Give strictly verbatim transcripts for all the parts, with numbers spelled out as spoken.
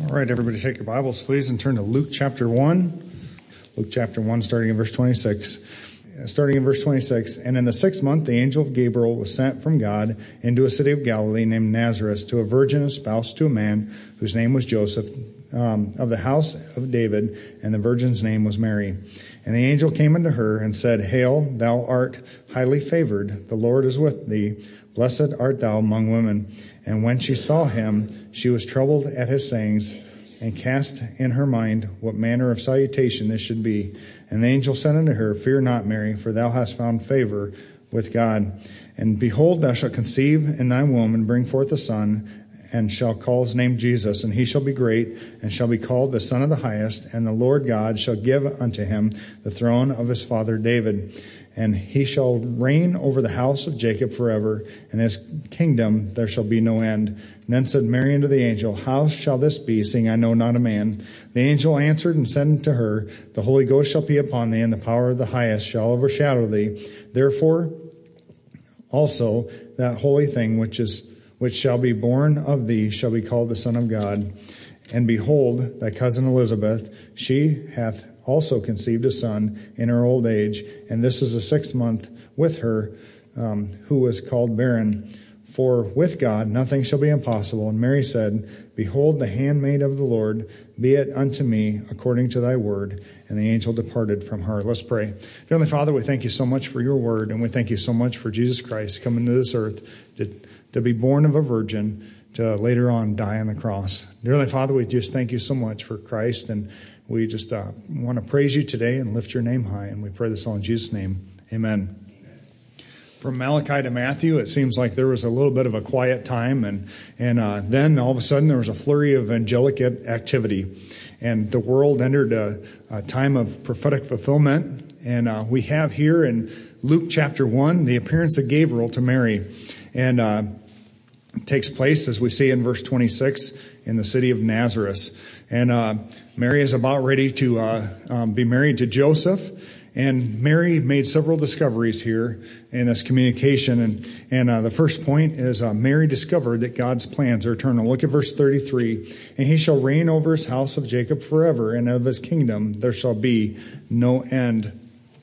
All right, everybody take your Bibles, please, and turn to Luke chapter one. Luke chapter one, starting in verse twenty-six. Starting in verse twenty-six, and in the sixth month the angel of Gabriel was sent from God into a city of Galilee named Nazareth to a virgin espoused to a man whose name was Joseph, um, of the house of David, and the virgin's name was Mary. And the angel came unto her and said, Hail, thou art highly favored, the Lord is with thee. Blessed art thou among women. And when she saw him, she was troubled at his sayings, and cast in her mind what manner of salutation this should be. And the angel said unto her, Fear not, Mary, for thou hast found favor with God. And behold, thou shalt conceive in thy womb, and bring forth a son, and shall call his name Jesus. And he shall be great, and shall be called the Son of the Highest. And the Lord God shall give unto him the throne of his father David. And he shall reign over the house of Jacob forever, and his kingdom there shall be no end. And then said Mary unto the angel, How shall this be, seeing I know not a man? The angel answered and said unto her, The Holy Ghost shall be upon thee, and the power of the highest shall overshadow thee. Therefore also that holy thing which is which shall be born of thee shall be called the Son of God. And behold, thy cousin Elizabeth, she hath also conceived a son in her old age, and this is the sixth month with her, um, who was called barren. For with God nothing shall be impossible. And Mary said, Behold, the handmaid of the Lord, be it unto me according to thy word. And the angel departed from her. Let's pray. Heavenly Father, we thank you so much for your word, and we thank you so much for Jesus Christ coming to this earth to, to be born of a virgin, to later on die on the cross. Dearly Father, we just thank you so much for Christ, and we just uh, want to praise you today and lift your name high, and we pray this all in Jesus' name. Amen. From Malachi to Matthew, it seems like there was a little bit of a quiet time, and and uh, then all of a sudden there was a flurry of angelic activity, and the world entered a, a time of prophetic fulfillment. And uh, we have here in Luke chapter one the appearance of Gabriel to Mary, and uh, it takes place, as we see in verse twenty-six, in the city of Nazareth. And uh, Mary is about ready to uh, um, be married to Joseph. And Mary made several discoveries here in this communication. And, and uh, the first point is uh, Mary discovered that God's plans are eternal. Look at verse thirty-three. And he shall reign over his house of Jacob forever, and of his kingdom there shall be no end.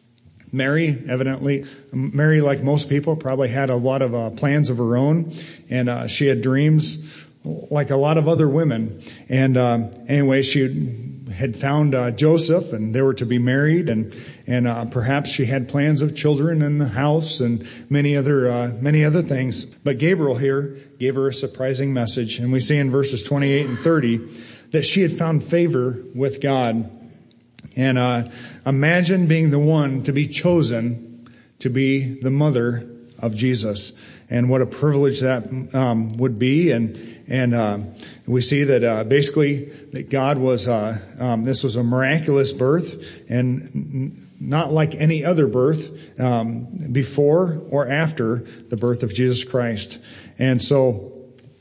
Mary, evidently, Mary, like most people, probably had a lot of uh, plans of her own. And uh, she had dreams like a lot of other women. And uh, anyway, she had found uh, Joseph, and they were to be married, and and uh, perhaps she had plans of children in the house and many other uh, many other things. But Gabriel here gave her a surprising message, and we see in verses twenty-eight and thirty that she had found favor with God. And uh, imagine being the one to be chosen to be the mother of Jesus, and what a privilege that um, would be. And and uh, we see that uh, basically that God was uh, um, this was a miraculous birth, and n- not like any other birth um, before or after the birth of Jesus Christ. And so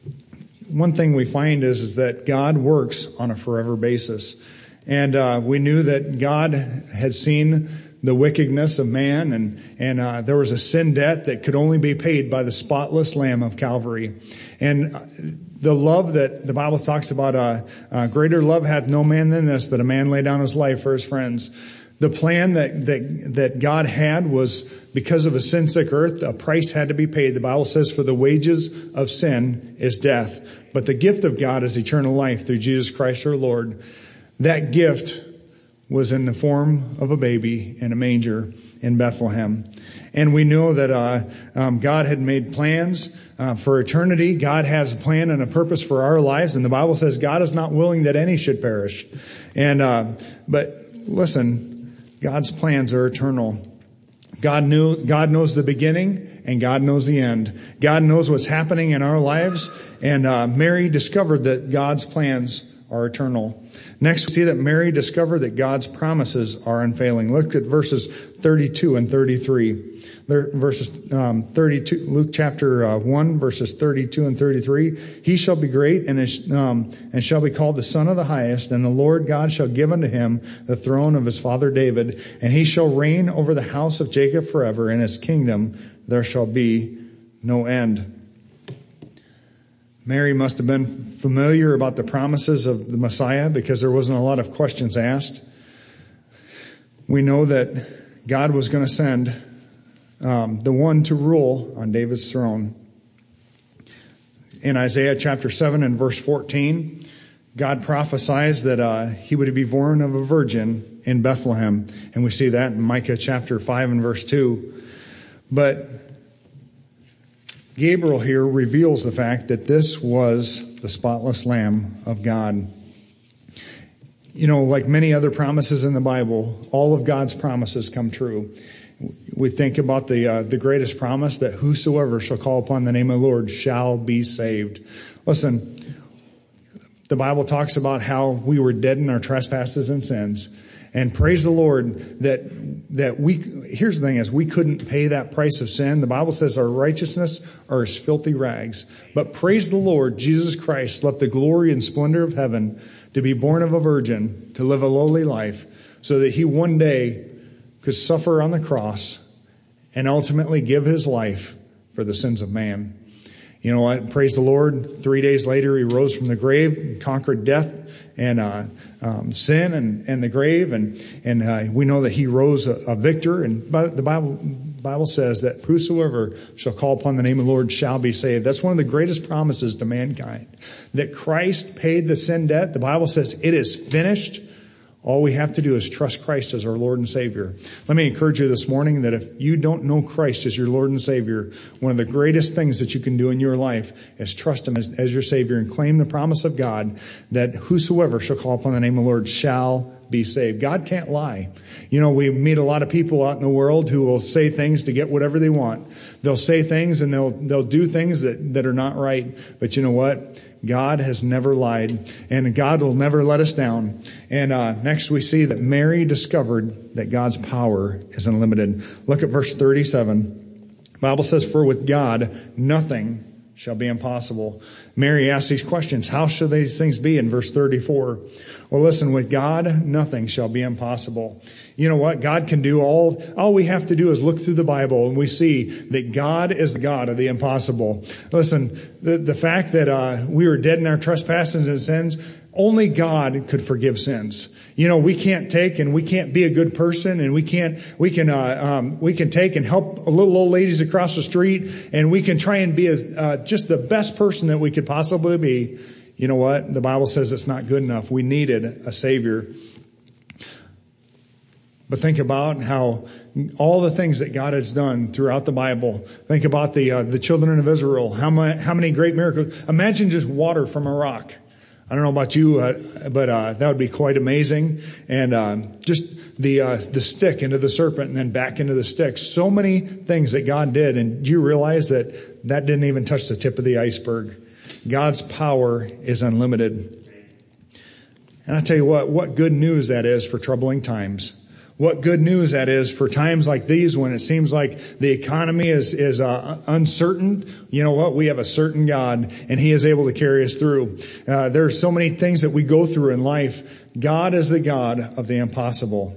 one thing we find is is that God works on a forever basis. And uh, we knew that God had seen the wickedness of man, and and uh, there was a sin debt that could only be paid by the spotless Lamb of Calvary. And uh, the love that the Bible talks about, uh, uh, greater love hath no man than this, that a man lay down his life for his friends. The plan that that that God had was, because of a sin-sick earth, a price had to be paid. The Bible says, for the wages of sin is death, but the gift of God is eternal life through Jesus Christ our Lord. That gift was in the form of a baby in a manger in Bethlehem. And we know that uh, um, God had made plans uh, for eternity. God has a plan and a purpose for our lives. And the Bible says God is not willing that any should perish. And uh, but listen, God's plans are eternal. God knew, God knows the beginning, and God knows the end. God knows what's happening in our lives. And uh, Mary discovered that God's plans are eternal. Next, we see that Mary discovered that God's promises are unfailing. Look at verses thirty-two and thirty-three. Verses um, thirty-two, Luke chapter uh, one, verses thirty-two and thirty-three. He shall be great and, is, um, and shall be called the Son of the Highest, and the Lord God shall give unto him the throne of his father David, and he shall reign over the house of Jacob forever, and his kingdom there shall be no end. Mary must have been familiar about the promises of the Messiah because there wasn't a lot of questions asked. We know that God was going to send um, the one to rule on David's throne. In Isaiah chapter seven and verse fourteen, God prophesies that uh, he would be born of a virgin in Bethlehem. And we see that in Micah chapter five and verse two. But Gabriel here reveals the fact that this was the spotless Lamb of God. You know, like many other promises in the Bible, all of God's promises come true. We think about the uh, the greatest promise, that whosoever shall call upon the name of the Lord shall be saved. Listen, the Bible talks about how we were dead in our trespasses and sins. And praise the Lord that that we, here's the thing is, we couldn't pay that price of sin. The Bible says our righteousness are as filthy rags. But praise the Lord, Jesus Christ left the glory and splendor of heaven to be born of a virgin, to live a lowly life, so that he one day could suffer on the cross and ultimately give his life for the sins of man. You know what? Praise the Lord. Three days later, he rose from the grave and conquered death and uh, um, sin and, and the grave. And, and uh, we know that he rose a, a victor. And the Bible Bible says that whosoever shall call upon the name of the Lord shall be saved. That's one of the greatest promises to mankind. That Christ paid the sin debt. The Bible says it is finished. All we have to do is trust Christ as our Lord and Savior. Let me encourage you this morning that if you don't know Christ as your Lord and Savior, one of the greatest things that you can do in your life is trust Him as, as your Savior and claim the promise of God that whosoever shall call upon the name of the Lord shall be saved. God can't lie. You know, we meet a lot of people out in the world who will say things to get whatever they want. They'll say things and they'll they'll do things that, that are not right. But you know what? God has never lied, and God will never let us down. And uh, next we see that Mary discovered that God's power is unlimited. Look at verse thirty-seven. The Bible says, "For with God nothing shall be impossible." Mary asks these questions. How shall these things be in verse thirty-four? Well, listen, with God, nothing shall be impossible. You know what? God can do all. All we have to do is look through the Bible and we see that God is the God of the impossible. Listen, the, the fact that uh, we were dead in our trespasses and sins, only God could forgive sins. You know, we can't take and we can't be a good person, and we can't, we can, uh, um, we can take and help little old ladies across the street, and we can try and be as, uh, just the best person that we could possibly be. You know what? The Bible says it's not good enough. We needed a Savior. But think about how all the things that God has done throughout the Bible. Think about the, uh, the children of Israel. How many, how many great miracles. Imagine just water from a rock. I don't know about you, uh, but uh, that would be quite amazing. And uh, just the uh, the stick into the serpent and then back into the stick. So many things that God did. And do you realize that that didn't even touch the tip of the iceberg? God's power is unlimited. And I tell you what, what good news that is for troubling times. What good news that is for times like these when it seems like the economy is, is uh, uncertain. You know what? We have a certain God, and He is able to carry us through. Uh, there are so many things that we go through in life. God is the God of the impossible.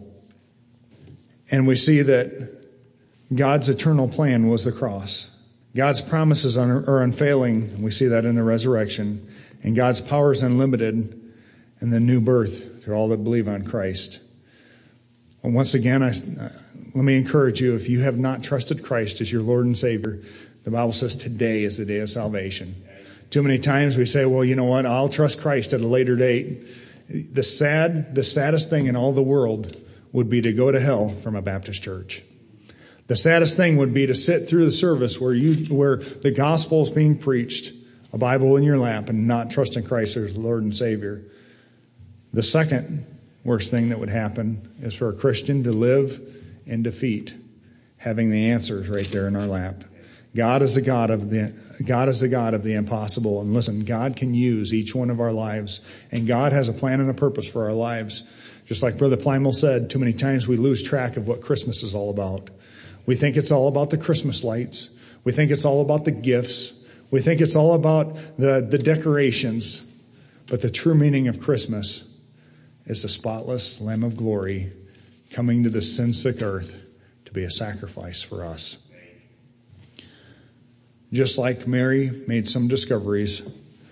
And we see that God's eternal plan was the cross. God's promises are unfailing. We see that in the resurrection. And God's power is unlimited in the new birth through all that believe on Christ. And once again, I, uh, let me encourage you, if you have not trusted Christ as your Lord and Savior, the Bible says today is the day of salvation. Too many times we say, well, you know what, I'll trust Christ at a later date. The sad, the saddest thing in all the world would be to go to hell from a Baptist church. The saddest thing would be to sit through the service where you, where the gospel is being preached, a Bible in your lap, and not trusting Christ as Lord and Savior. The second worst thing that would happen is for a Christian to live in defeat, having the answers right there in our lap. God is the God of the God is the God of the impossible. And listen, God can use each one of our lives, and God has a plan and a purpose for our lives. Just like Brother Plimal said, too many times we lose track of what Christmas is all about. We think it's all about the Christmas lights. We think it's all about the gifts. We think it's all about the, the decorations. But the true meaning of Christmas is the spotless Lamb of glory coming to the sin-sick earth to be a sacrifice for us. Just like Mary made some discoveries,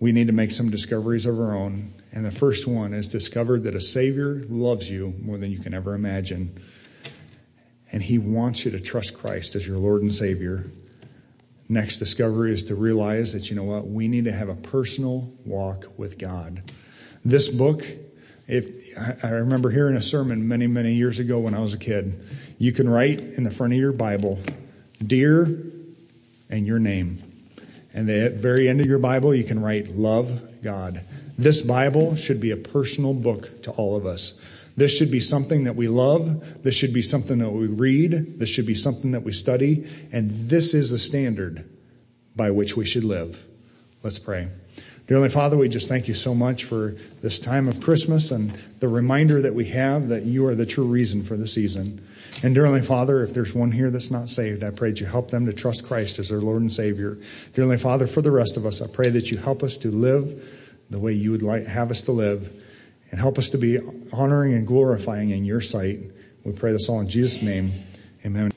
we need to make some discoveries of our own. And the first one is discover that a Savior loves you more than you can ever imagine. And he wants you to trust Christ as your Lord and Savior. Next discovery is to realize that, you know what, we need to have a personal walk with God. This book, if I remember hearing a sermon many, many years ago when I was a kid. You can write in the front of your Bible, dear, and your name. And at the very end of your Bible, you can write, love God. This Bible should be a personal book to all of us. This should be something that we love. This should be something that we read. This should be something that we study. And this is the standard by which we should live. Let's pray. Dear Heavenly Father, we just thank you so much for this time of Christmas and the reminder that we have that you are the true reason for the season. And dear Heavenly Father, if there's one here that's not saved, I pray that you help them to trust Christ as their Lord and Savior. Dear Heavenly Father, for the rest of us, I pray that you help us to live the way you would like have us to live, and help us to be honoring and glorifying in your sight. We pray this all in Jesus' name. Amen.